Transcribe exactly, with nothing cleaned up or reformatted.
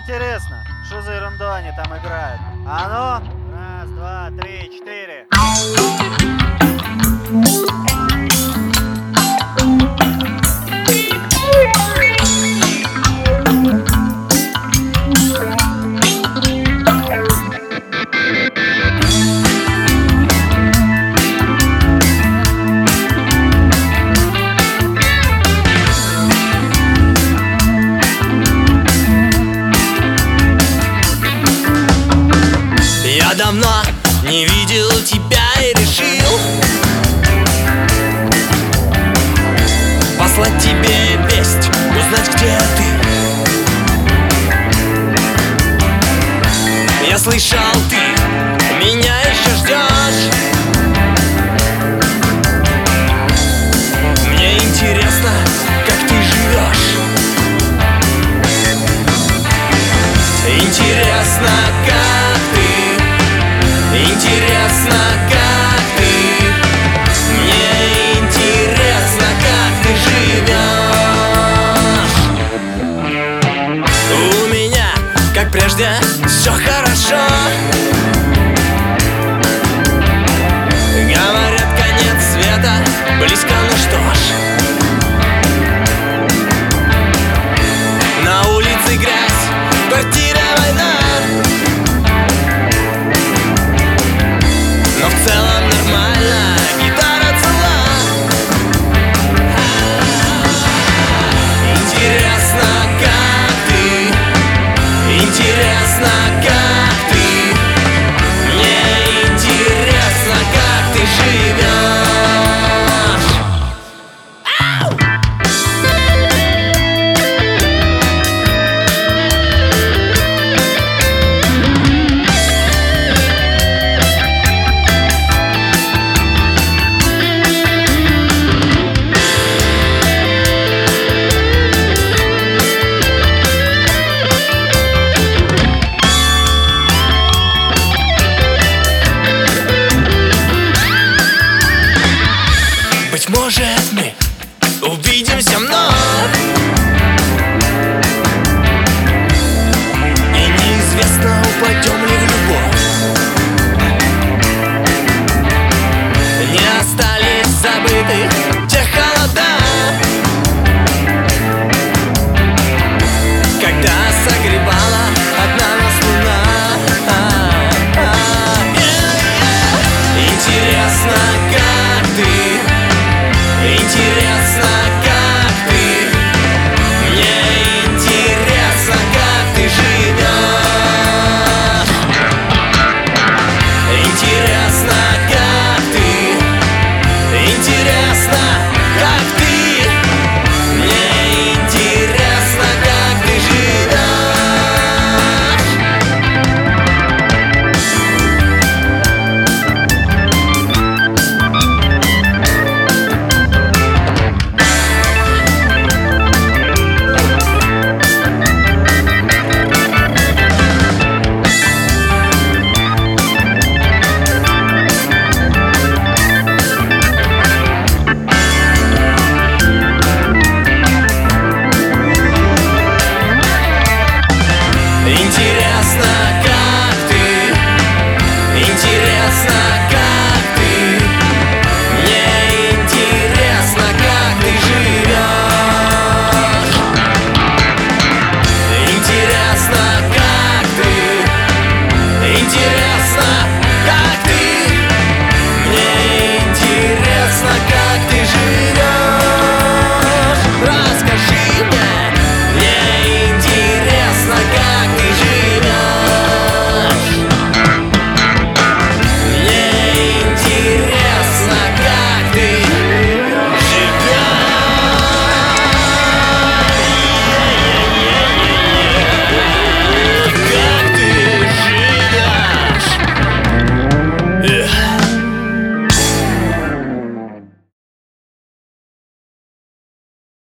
интересно, что за ерунду они там играют? А ну, раз, два, три, четыре. Я давно не видел тебя и решил послать тебе весть, узнать, где ты. Я слышал, ты меня еще ждешь. Мне интересно, как ты живешь. Интересно, как ты. Интересно, как ты. Мне интересно, как ты живешь. У меня, как прежде, все хорошо.